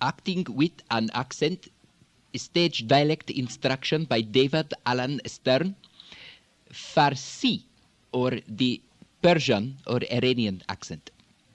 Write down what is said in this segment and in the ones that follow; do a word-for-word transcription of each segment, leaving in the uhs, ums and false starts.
Acting with an Accent, Stage Dialect Instruction by David Alan Stern. Farsi, or the Persian or Iranian accent.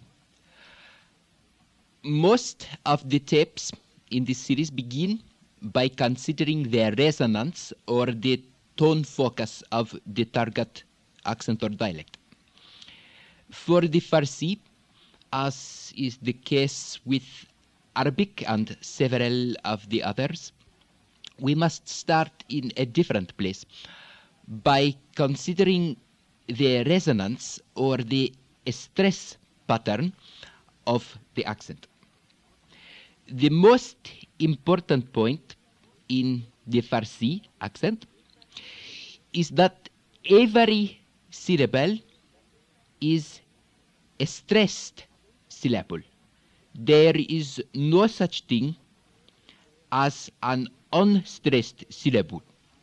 Most of the tapes in this series begin by considering the resonance or the tone focus of the target accent or dialect. For the Farsi, as is the case with Arabic and several of the others, we must start in a different place by considering the resonance or the stress pattern of the accent. The most important point in the Farsi accent is that every syllable is a stressed syllable. There is no such thing as an unstressed syllable.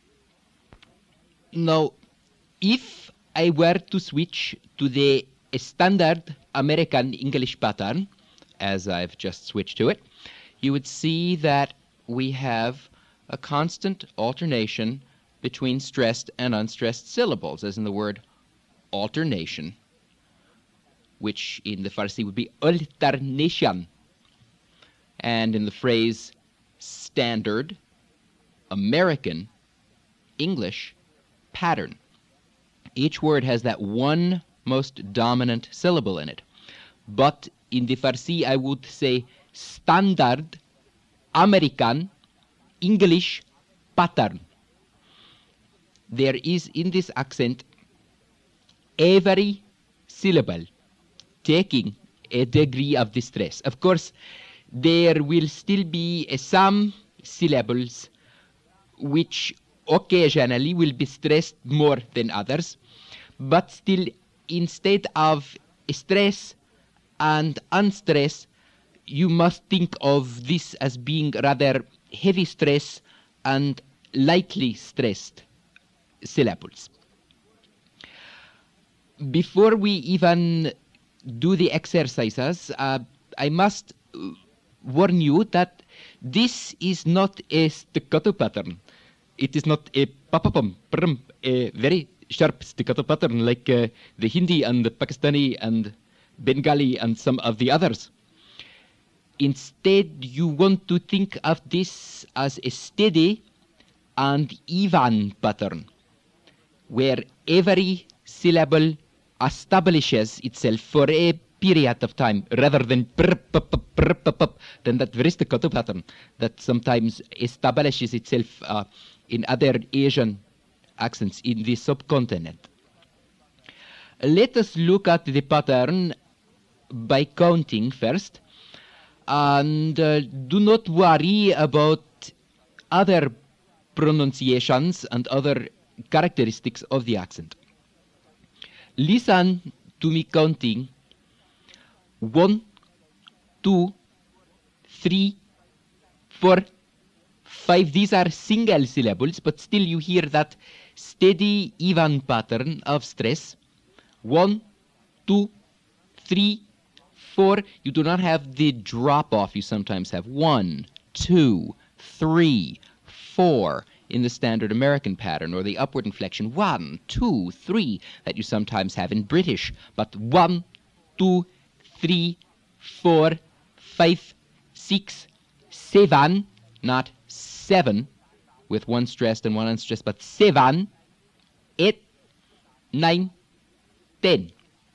Now, if I were to switch to the standard American English pattern, as I've just switched to it, you would see that we have a constant alternation between stressed and unstressed syllables, as in the word alternation, which in the Farsi would be alternation, and in the phrase standard American English pattern. Each word has that one most dominant syllable in it. But in the Farsi, I would say standard American English pattern. There is in this accent every syllable taking a degree of distress. Of course, there will still be uh, some syllables which occasionally will be stressed more than others, but still, instead of stress and unstress, you must think of this as being rather heavy stress and lightly stressed syllables. Before we even do the exercises, uh, I must warn you that this is not a staccato pattern. It is not a papapam, prum, a very sharp staccato pattern like uh, the Hindi and the Pakistani and Bengali and some of the others. Instead, you want to think of this as a steady and even pattern, where every syllable establishes itself for a period of time, rather than prr, p, p, prr, p, p, than that very staccato pattern that sometimes establishes itself uh, in other Asian accents in the subcontinent. Let us look at the pattern by counting first, and uh, do not worry about other pronunciations and other characteristics of the accent. Listen to me counting one, two, three, four, five. These are single syllables, but still you hear that steady, even pattern of stress. One, two, three, four. You do not have the drop-off you sometimes have. One, two, three, four in the standard American pattern, or the upward inflection. One, two, three that you sometimes have in British. But one, two, three, four, five, six, seven, not seven, with one stressed and one unstressed, but seven, eight, nine, ten.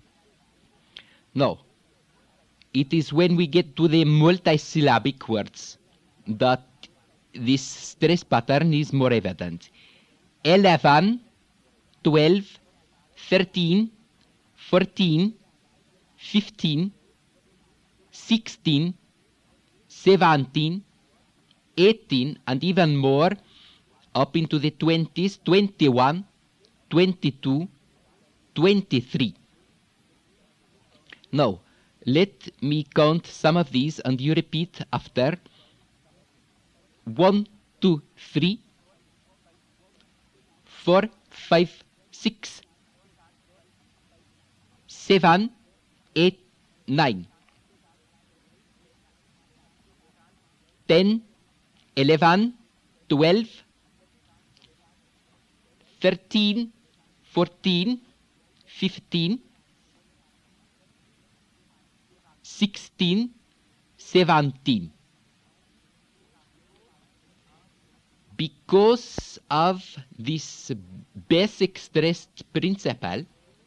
No. It is when we get to the multisyllabic words that this stress pattern is more evident. eleven, twelve, thirteen, fourteen, fifteen, sixteen, seventeen, eighteen, and even more up into the twenties, twenty-one, twenty-two, twenty-three. Now, let me count some of these and you repeat after. One, two, three, four, five, six, seven, eight, nine. ten, eleven, twelve, thirteen, fourteen, fifteen, sixteen, seventeen. Because of this basic stress principle,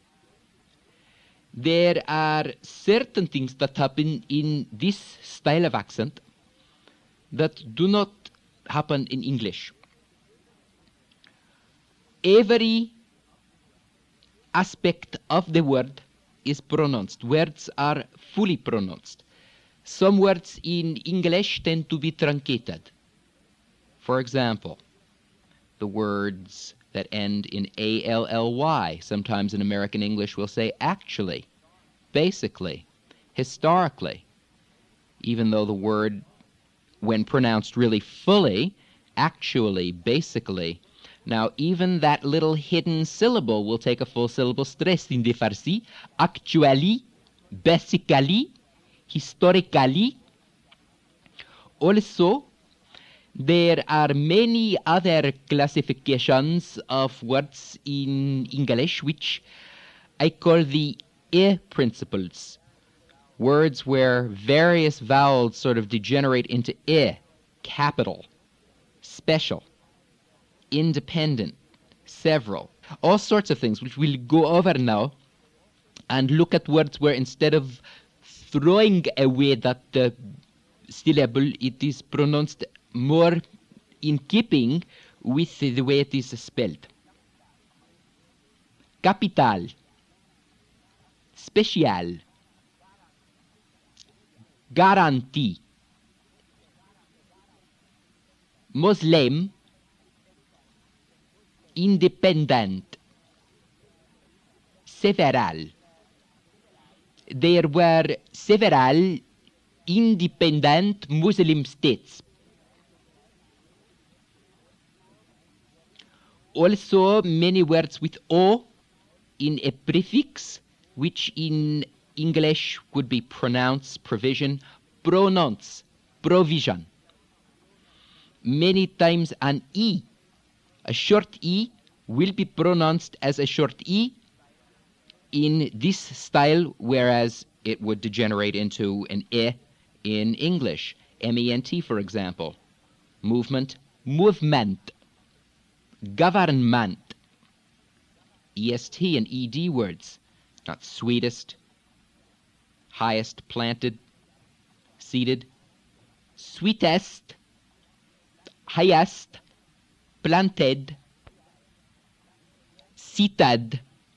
there are certain things that happen in this style of accent that do not happen in English. Every aspect of the word is pronounced. Words are fully pronounced. Some words in English tend to be truncated. For example, the words that end in A L L Y. Sometimes in American English we'll say actually, basically, historically, even though the word, when pronounced really fully, actually, basically. Now, even that little hidden syllable will take a full syllable stress in the Farsi. Actually, basically, historically. Also, there are many other classifications of words in English which I call the E principles. Words where various vowels sort of degenerate into E, capital, special, independent, several, all sorts of things which we'll go over now and look at words where instead of throwing away that uh, syllable, it is pronounced more in keeping with the way it is spelled. Capital, special, guarantee, Muslim, independent, several. There were several independent Muslim states. Also, many words with O in a prefix, which in English would be pronounce, provision, pronounce, provision. Many times an E, a short E, will be pronounced as a short E in this style, whereas it would degenerate into an E in English. M E N T, for example. Movement, movement. Government. E S T and E D words. Not sweetest, highest, planted, seated. Sweetest, highest, planted, seated.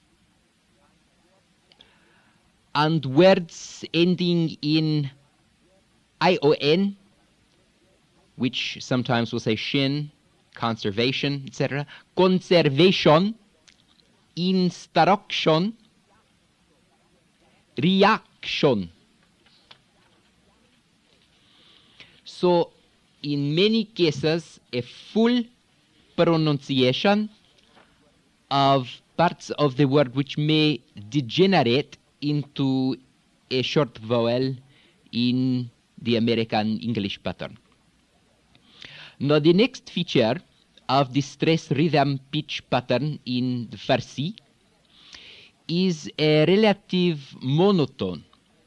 And words ending in I O N, which sometimes we'll say shin, conservation, et cetera. Conservation, instruction, reaction. So, in many cases, a full pronunciation of parts of the word which may degenerate into a short vowel in the American English pattern. Now, the next feature of the stress rhythm pitch pattern in the Farsi is a relative monotone,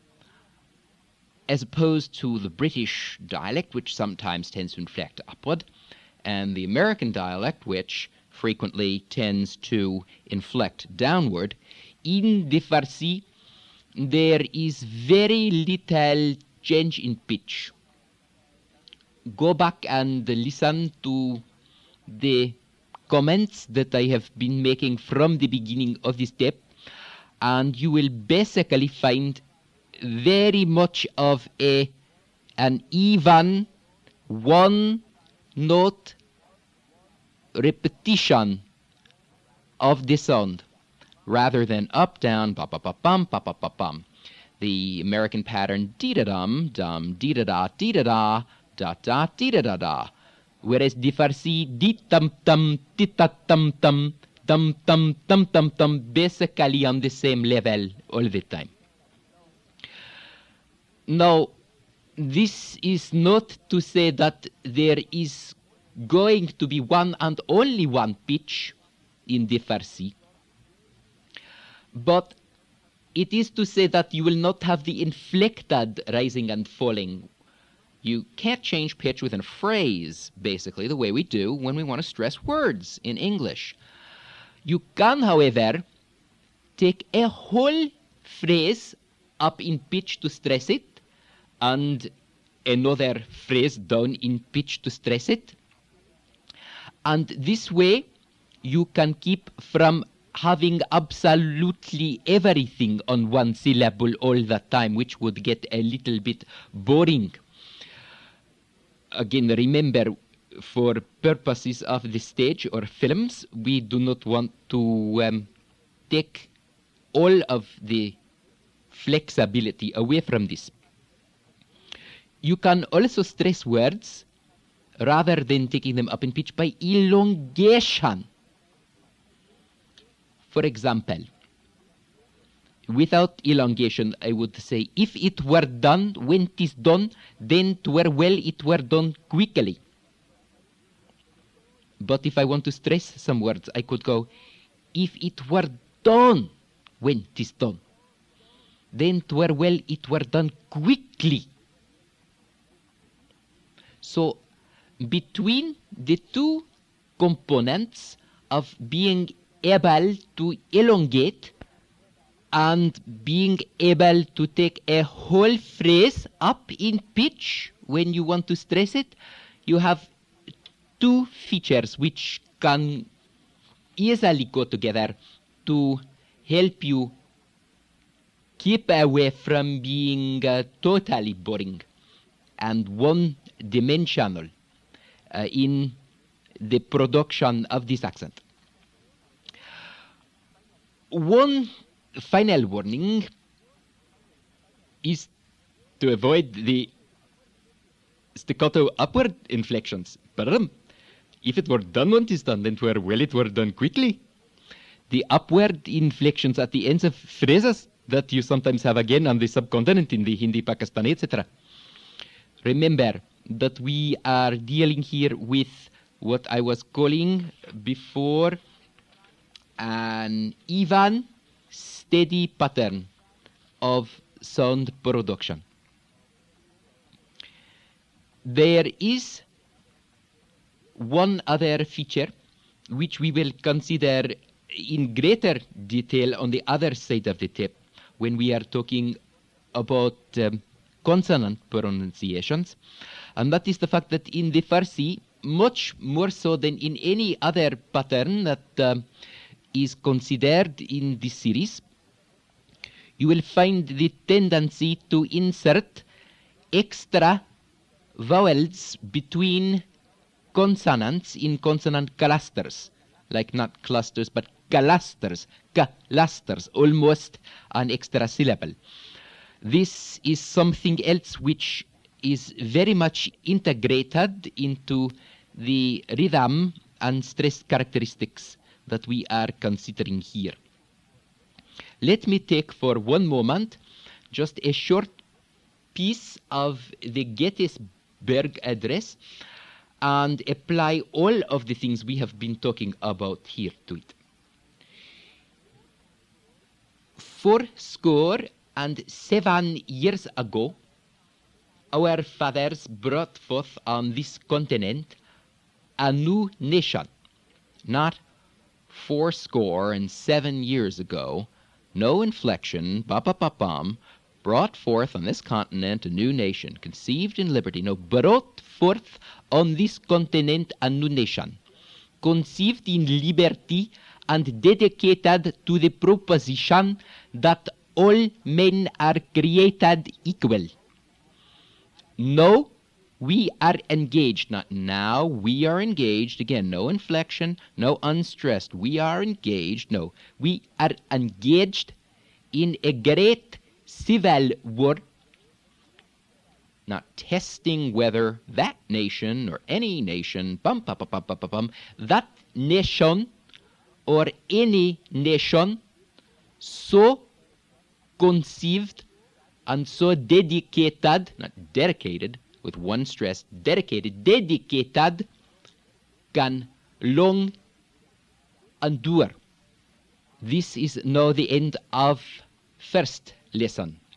as opposed to the British dialect, which sometimes tends to inflect upward, and the American dialect, which frequently tends to inflect downward. In the Farsi, there is very little change in pitch. Go back and listen to the comments that I have been making from the beginning of this step, and you will basically find very much of a an even one note repetition of the sound rather than up down pa pa pa pum pa pa pa pum. The American pattern dee da dum dum dee da da dee da da da da dee da da da, whereas the Farsi dee tum tum dee ta tum tum tum tum tum tum tum, basically on the same level all the time. Now, this is not to say that there is going to be one and only one pitch in the Farsi, but it is to say that you will not have the inflected rising and falling. You can't change pitch within a phrase, basically, the way we do when we want to stress words in English. You can, however, take a whole phrase up in pitch to stress it, and another phrase down in pitch to stress it. And this way, you can keep from having absolutely everything on one syllable all the time, which would get a little bit boring. Again, remember, for purposes of the stage or films, we do not want to um, take all of the flexibility away from this. You can also stress words rather than taking them up in pitch by elongation. For example, without elongation, I would say, if it were done when 'tis done, then 'twere well it were done quickly. But if I want to stress some words, I could go, if it were done when 'tis done, then 'twere well it were done quickly. So between the two components of being able to elongate and being able to take a whole phrase up in pitch when you want to stress it, you have two features which can easily go together to help you keep away from being uh, totally boring and one-dimensional uh, in the production of this accent. One final warning is to avoid the staccato upward inflections. But if it were done when it is done, then it were well it were done quickly. The upward inflections at the ends of phrases that you sometimes have again on the subcontinent in the Hindi, Pakistani, et cetera. Remember that we are dealing here with what I was calling before an even, steady pattern of sound production. There is one other feature which we will consider in greater detail on the other side of the tape when we are talking about um, consonant pronunciations, and that is the fact that in the Farsi, much more so than in any other pattern that um, is considered in this series, you will find the tendency to insert extra vowels between consonants in consonant clusters, like not clusters but clusters, clusters, almost an extra syllable. This is something else which is very much integrated into the rhythm and stress characteristics that we are considering here. Let me take for one moment just a short piece of the Gettysburg Address and apply all of the things we have been talking about here to it. Four score and seven years ago, our fathers brought forth on this continent a new nation. Not four score and seven years ago, no inflection, ba-ba-ba-bum, brought forth on this continent a new nation, conceived in liberty. No, brought forth on this continent a new nation, conceived in liberty and dedicated to the proposition that all men are created equal. No, we are engaged. Not now, we are engaged. Again, no inflection, no unstressed. We are engaged. No, we are engaged in a great civil war, not testing whether that nation or any nation, bum, bum, bum, bum, bum, bum, that nation or any nation so conceived and so dedicated, not dedicated, with one stress, dedicated, dedicated, can long endure. This is now the end of first lesson.